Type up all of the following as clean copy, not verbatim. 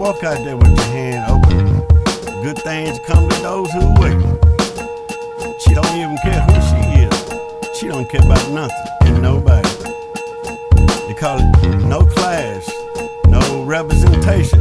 walk out there with your hand open. Good things come to those who wait. She don't even care who she is. She don't care about nothing and nobody. They call it no class, no representation.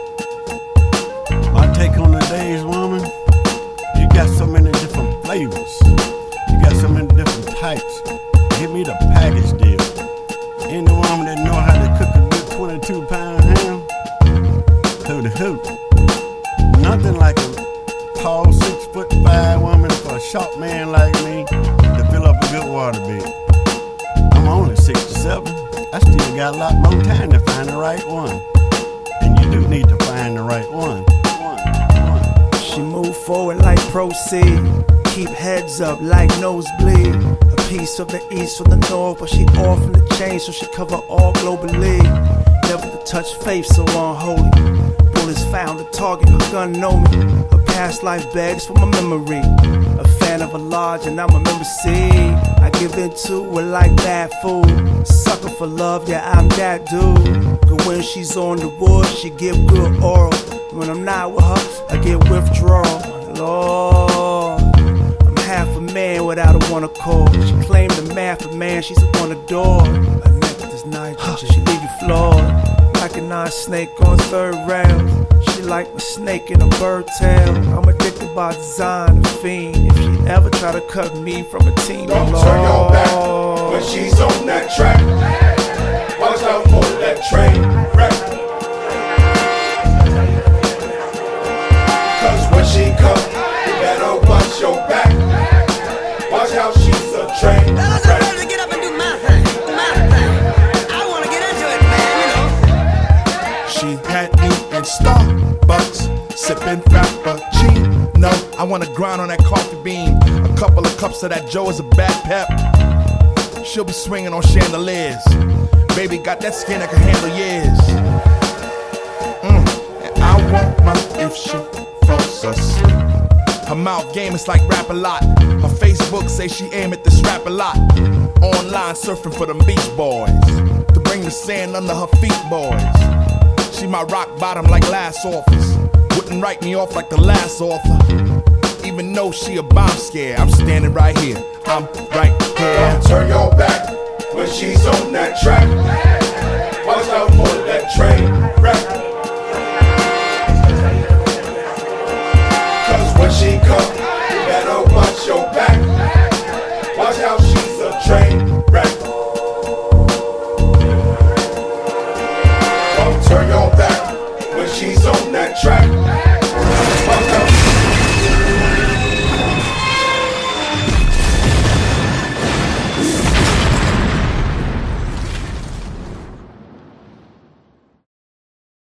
My take on the day's woman, you got so many different flavors. You got so many different types. Give me the package deal. Any woman that know how to cook a good 22-pound ham, through the hoop. Nothing like a tall 6'5" woman for a short man like me to fill up a good water bed. I'm only 67. I still got a lot more time to find the right one. And you do need to find the right one. She move forward like proceed. Keep heads up like nosebleed. A piece of the east from the north, but she off from the chain, so she cover all globally. Never to touch faith, so unholy. Bullets found a target, her gun know me. Her past life begs for my memory. A fan of a lodge and I'm a member C. I give into it like bad food. Sucker for love, yeah, I'm that dude. But when she's on the wood, she give good oral. When I'm not with her, I get withdrawal. Lord, I'm half a man without a one accord. She claimed the math of man, she's a one adore. Her neck is nitrogen, she leave you floored. Like a non-snake on third round. She like my snake in a bird tail. I'm addicted by design, a fiend. If she ever try to cut me from a team, don't turn your back when she's on that track. Watch out for that train wreck. Cause when she come, you better watch your back. Watch out, she's a train wreck. I'm ready to get up and do my thing. I wanna get into it, man, She had me in Starbucks, sipping Frappuccino. I wanna grind on that coffee bean. A couple of cups of that Joe is a bad pep. She'll be swinging on chandeliers. Baby got that skin that can handle years. And I want my if she falls asleep. Her mouth game is like rap a lot. Her Facebook say she aim at this rap a lot. Online surfing for them beach boys, to bring the sand under her feet, boys. She my rock bottom like last office. Wouldn't write me off like the last author. Even though she a bomb scare, I'm standing right here. I'm right here. Don't turn your back when she's on that track.